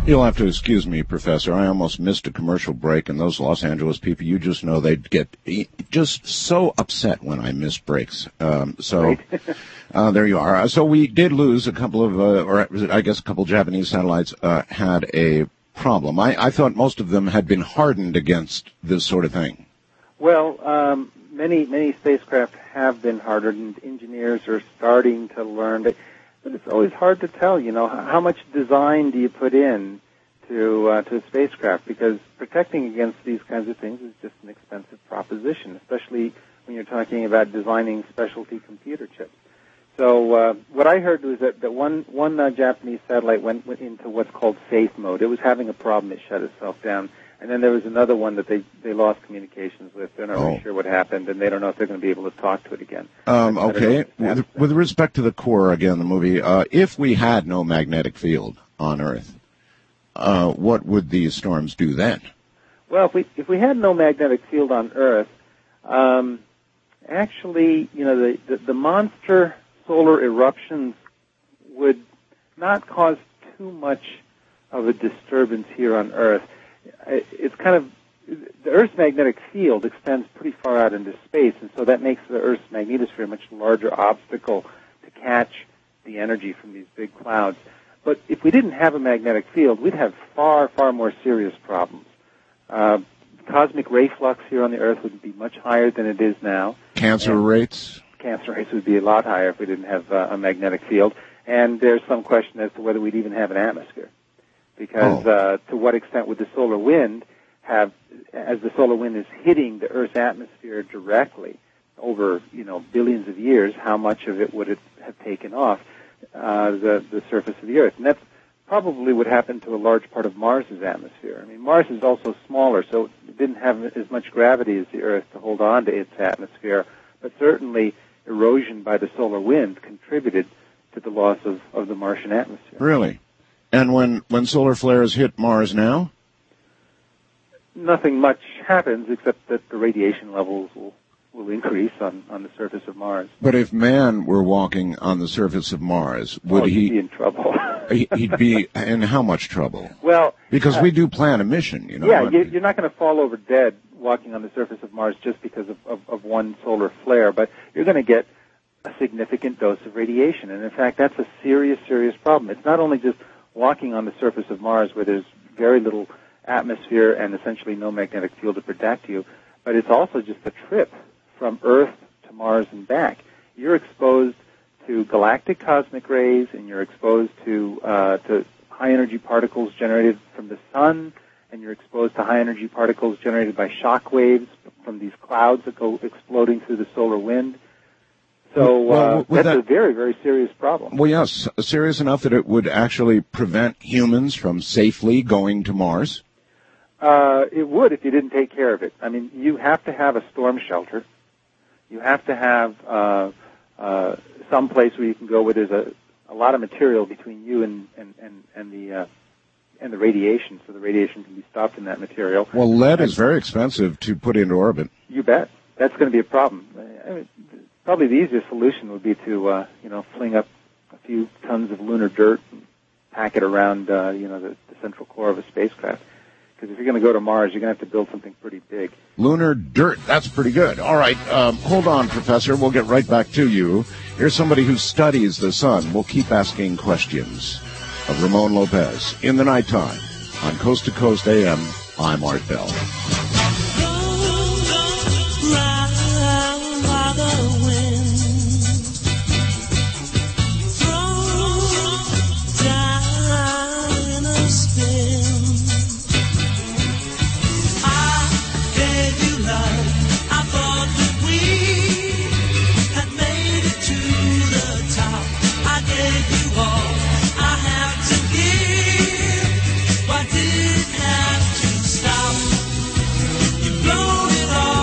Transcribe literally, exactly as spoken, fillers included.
You'll have to excuse me, Professor. I almost missed a commercial break, and those Los Angeles people, you just know they'd get just so upset when I miss breaks. Um, so Right. uh, there you are. Uh, so we did lose a couple of, uh, or I guess a couple of Japanese satellites uh, had a problem. I, I thought most of them had been hardened against this sort of thing. Well, um, many many spacecraft have been hardened. Engineers are starting to learn, but, but it's always hard to tell. You know, how much design do you put in to uh, to a spacecraft? Because protecting against these kinds of things is just an expensive proposition, especially when you're talking about designing specialty computer chips. So uh, what I heard was that, that one one uh, Japanese satellite went, went into what's called safe mode. It was having a problem; it shut itself down. And then there was another one that they, they lost communications with. They're not oh. really sure what happened, and they don't know if they're going to be able to talk to it again. Um, okay. With, with respect to the core, again, the movie, uh, if we had no magnetic field on Earth, uh, what would these storms do then? Well, if we if we had no magnetic field on Earth, um, actually, you know, the, the, the monster solar eruptions would not cause too much of a disturbance here on Earth. It's kind of, the Earth's magnetic field extends pretty far out into space, and so that makes the Earth's magnetosphere a much larger obstacle to catch the energy from these big clouds. But if we didn't have a magnetic field, we'd have far, far more serious problems. Uh, cosmic ray flux here on the Earth would be much higher than it is now. Cancer and rates? Cancer rates would be a lot higher if we didn't have uh, a magnetic field. And there's some question as to whether we'd even have an atmosphere. Because oh. uh, to what extent would the solar wind have, as the solar wind is hitting the Earth's atmosphere directly over, you know, billions of years, how much of it would it have taken off uh, the, the surface of the Earth? And that's probably what happened to a large part of Mars's atmosphere. I mean, Mars is also smaller, so it didn't have as much gravity as the Earth to hold on to its atmosphere, but certainly erosion by the solar wind contributed to the loss of, of the Martian atmosphere. Really? And when, when solar flares hit Mars now? Nothing much happens except that the radiation levels will, will increase on, on the surface of Mars. But if man were walking on the surface of Mars, would oh, he he'd be in trouble? He'd be in how much trouble? Well, because uh, we do plan a mission, you know. Yeah, you, you're not going to fall over dead walking on the surface of Mars just because of, of, of one solar flare, but you're going to get a significant dose of radiation. And in fact, that's a serious, serious problem. It's not only just walking on the surface of Mars where there's very little atmosphere and essentially no magnetic field to protect you, but it's also just the trip from Earth to Mars and back. You're exposed to galactic cosmic rays, and you're exposed to uh, to high-energy particles generated from the sun, and you're exposed to high-energy particles generated by shock waves from these clouds that go exploding through the solar wind. So uh, well, that's that, a very, very serious problem. Well, yes, serious enough that it would actually prevent humans from safely going to Mars? Uh, it would if you didn't take care of it. I mean, you have to have a storm shelter. You have to have uh, uh, some place where you can go where there's a, a lot of material between you and, and, and, and the uh, and the radiation, so the radiation can be stopped in that material. Well, lead and, is very expensive to put into orbit. You bet. That's going to be a problem. I mean, probably the easiest solution would be to, uh, you know, fling up a few tons of lunar dirt and pack it around, uh, you know, the, the central core of a spacecraft. Because if you're going to go to Mars, you're going to have to build something pretty big. Lunar dirt. That's pretty good. All right. Um, hold on, Professor. We'll get right back to you. Here's somebody who studies the sun. We'll keep asking questions of Ramon Lopez in the nighttime on Coast to Coast A M. I'm Art Bell.